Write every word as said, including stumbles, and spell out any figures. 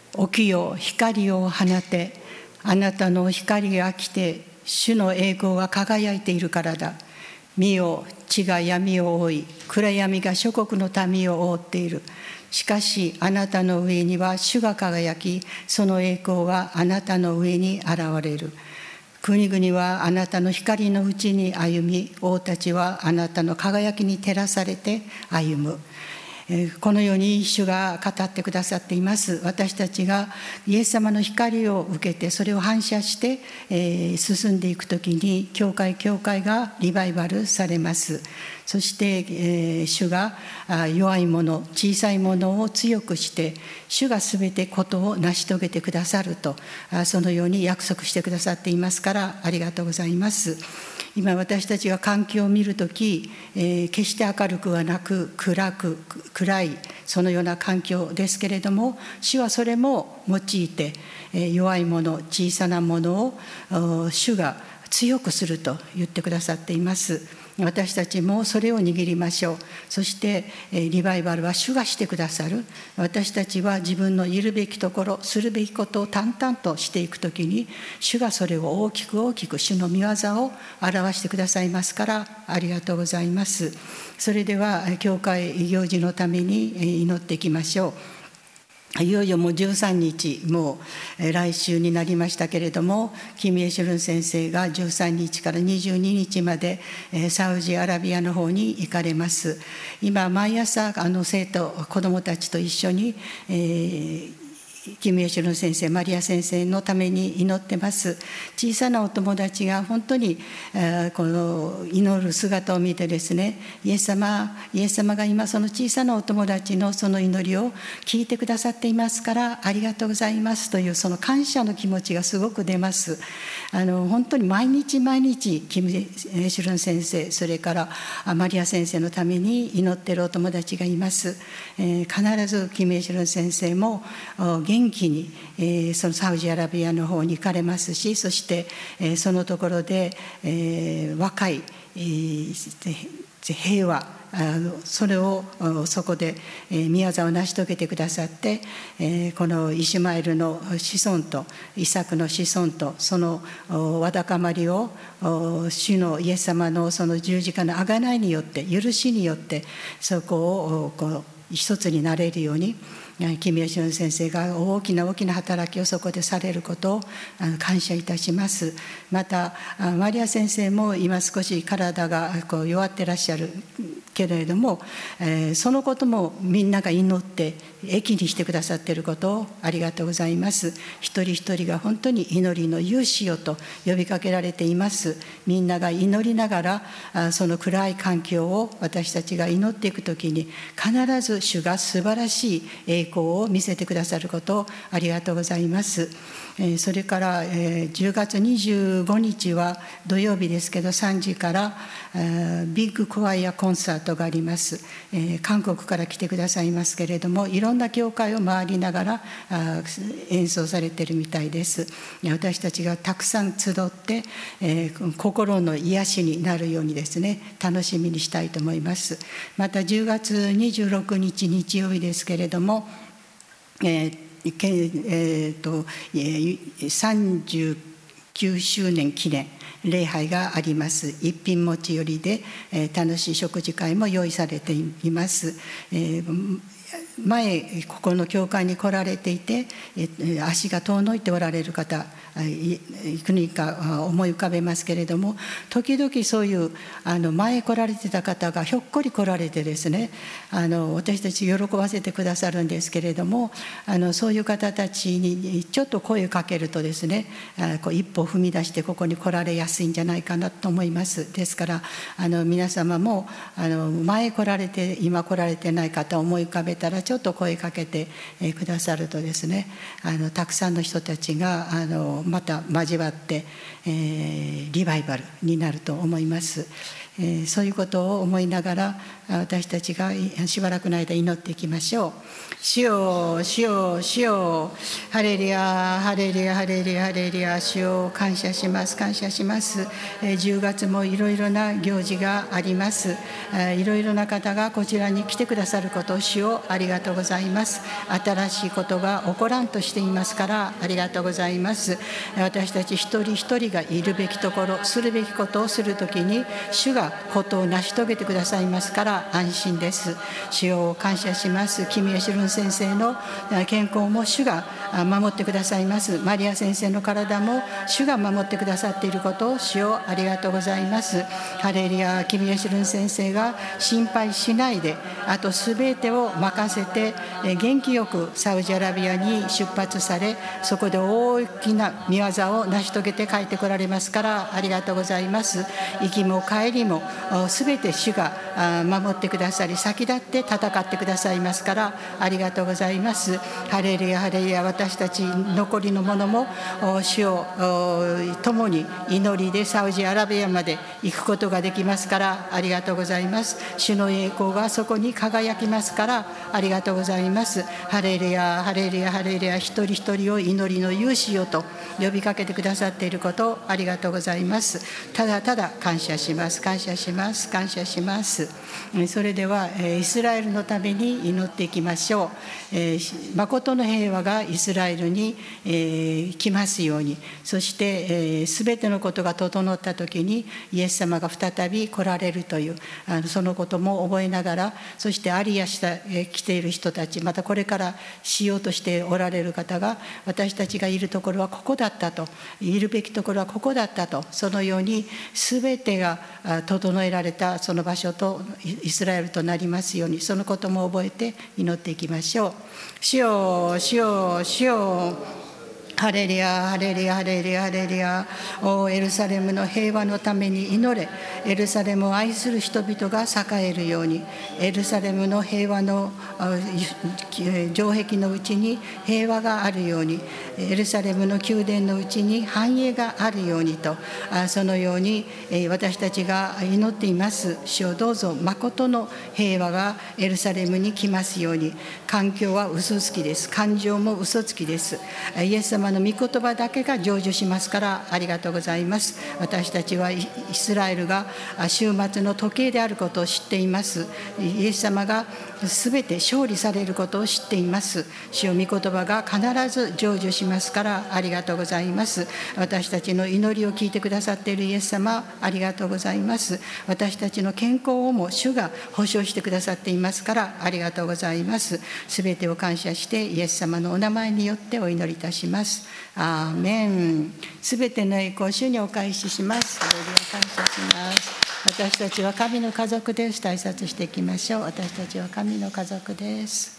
起きよ、光を放て。あなたの光が来て、主の栄光が輝いているからだ。見よ、地が闇を覆い、暗闇が諸国の民を覆っている。しかしあなたの上には主が輝き、その栄光はあなたの上に現れる。国々はあなたの光のうちに歩み、王たちはあなたの輝きに照らされて歩む。このように主が語ってくださっています。私たちがイエス様の光を受けて、それを反射して進んでいくときに、教会教会がリバイバルされます。そして主が弱いもの、小さいものを強くして、主がすべてことを成し遂げてくださると、そのように約束してくださっていますから、ありがとうございます。今私たちが環境を見るとき、えー、決して明るくはなく、暗く暗いそのような環境ですけれども、主はそれも用いて、えー、弱いもの、小さなものを主が強くすると言ってくださっています。私たちもそれを握りましょう。そしてリバイバルは主がしてくださる。私たちは自分のいるべきところ、するべきことを淡々としていくときに、主がそれを大きく大きく主の御業を表してくださいますから、ありがとうございます。それでは教会行事のために祈っていきましょう。いよいよもうじゅうさんにち、もう来週になりましたけれども、キム・イェシュルン先生がじゅうさんにちからにじゅうににちまでサウジアラビアの方に行かれます。今毎朝あの生徒子どもたちと一緒に、えーキム・イェシュルン先生、マリア先生のために祈ってます。小さなお友達が本当にこの祈る姿を見てですね、イエス様、イエス様が今その小さなお友達のその祈りを聞いてくださっていますから、ありがとうございますというその感謝の気持ちがすごく出ます。あの本当に毎日毎日キム・イェシュルン先生、それからマリア先生のために祈っているお友達がいます。えー、必ずキム・イェシュルン先生も元気に、えー、そのサウジアラビアの方に行かれますし、そして、えー、そのところで、えー、若い、えー、平和、それをそこで宮座を成し遂げてくださって、このイシュマエルの子孫とイサクの子孫とそのわだかまりを主のイエス様のその十字架の贖いによって、許しによってそこをこう一つになれるように、キム・イェシュルン先生が大きな大きな働きをそこでされることを感謝いたします。またマリア先生も今少し体がこう弱ってらっしゃるけれども、えー、そのこともみんなが祈って益にしてくださっていることをありがとうございます。一人一人が本当に祈りの勇士よと呼びかけられています。みんなが祈りながらその暗い環境を私たちが祈っていくときに、必ず主が素晴らしい栄光を見せてくださることをありがとうございます。それからじゅうがつにじゅうごにちは土曜日ですけど、さんじからビッグクワイアコンサートがあります。韓国から来てくださいますけれども、いろんな教会を回りながら演奏されているみたいです。私たちがたくさん集って心の癒しになるようにですね、楽しみにしたいと思います。またじゅうがつにじゅうろくにち日曜日ですけれども、えーえー、とさんじゅうきゅうしゅうねん記念礼拝があります。一品持ち寄りで、えー、楽しい食事会も用意されています。えー前ここの教会に来られていて足が遠のいておられる方、いくにか思い浮かべますけれども、時々そういうあの前来られてた方がひょっこり来られてですね、あの私たち喜ばせてくださるんですけれども、あのそういう方たちにちょっと声をかけるとですね、こう一歩踏み出してここに来られやすいんじゃないかなと思います。ですからあの皆様もあの前来られて今来られてない方を思い浮かべたらちょっと声かけてくださるとですね、あのたくさんの人たちがあのまた交わって、えー、リバイバルになると思います。えー、そういうことを思いながら私たちがしばらくの間祈っていきましょう。主よ、主よ、主よ、ハレルヤ、ハレルヤ、ハレルヤ、ハレルヤ、主よ、感謝します、感謝します。じゅうがつもいろいろな行事があります。いろいろな方がこちらに来てくださることを主よ、ありがとうございます。新しいことが起こらんとしていますからありがとうございます。私たち一人一人がいるべきところ、するべきことをするときに主がことを成し遂げてくださいますから安心です。主よ、感謝します。キミヨシルン先生の健康も主が守ってくださいます。マリア先生の体も主が守ってくださっていることを主よ、ありがとうございます。ハレルヤ、キミヨシルン先生が心配しないで、あとすべてを任せて元気よくサウジアラビアに出発され、そこで大きな御業を成し遂げて帰ってこられますからありがとうございます。行きも帰りもすべて主が守ってくださり、先立って戦ってくださいますからありがとうございます。ハレルヤ、ハレルヤ。私たち残りのものも主を共に祈りでサウジアラビアまで行くことができますからありがとうございます。主の栄光がそこに輝きますからありがとうございます。ハレルヤ、ハレルヤ、ハレルヤ。一人一人を祈りの勇士よと呼びかけてくださっていることをありがとうございます。ただただ感謝します、感謝します、感謝します。それではイスラエルのために祈っていきましょう。誠の平和がイスラエルに来ますように、そしてすべてのことが整ったときにイエス様が再び来られるというそのことも覚えながら、そしてアリヤした来ている人たち、またこれからしようとしておられる方が、私たちがいるところはここだったと、いるべきところはここだったと、そのようにすべてが整えられたその場所とイスラエルとなりますように、そのことも覚えて祈っていきましょう。主よ、主よ、主よ。ハレルヤ、ハレルヤ、ハレルヤ、ハレルヤ。おエルサレムの平和のために祈れ。エルサレムを愛する人々が栄えるように、エルサレムの平和の城壁のうちに平和があるように、エルサレムの宮殿のうちに繁栄があるようにと、そのように私たちが祈っています。主よ、どうぞ誠の平和がエルサレムに来ますように。環境は嘘つきです。感情も嘘つきです。イエス様の御言葉だけが成就しますからありがとうございます。私たちはイスラエルが終末の時計であることを知っています。イエス様がすべて勝利されることを知っています。主よ、御言葉が必ず成就しますからありがとうございます。私たちの祈りを聞いてくださっているイエス様、ありがとうございます。私たちの健康をも主が保証してくださっていますからありがとうございます。すべてを感謝してイエス様のお名前によってお祈りいたします。アーメン。すべての栄光を主にお返しします。それでは感謝します。私たちは神の家族です。挨拶していきましょう。私たちは神の家族です。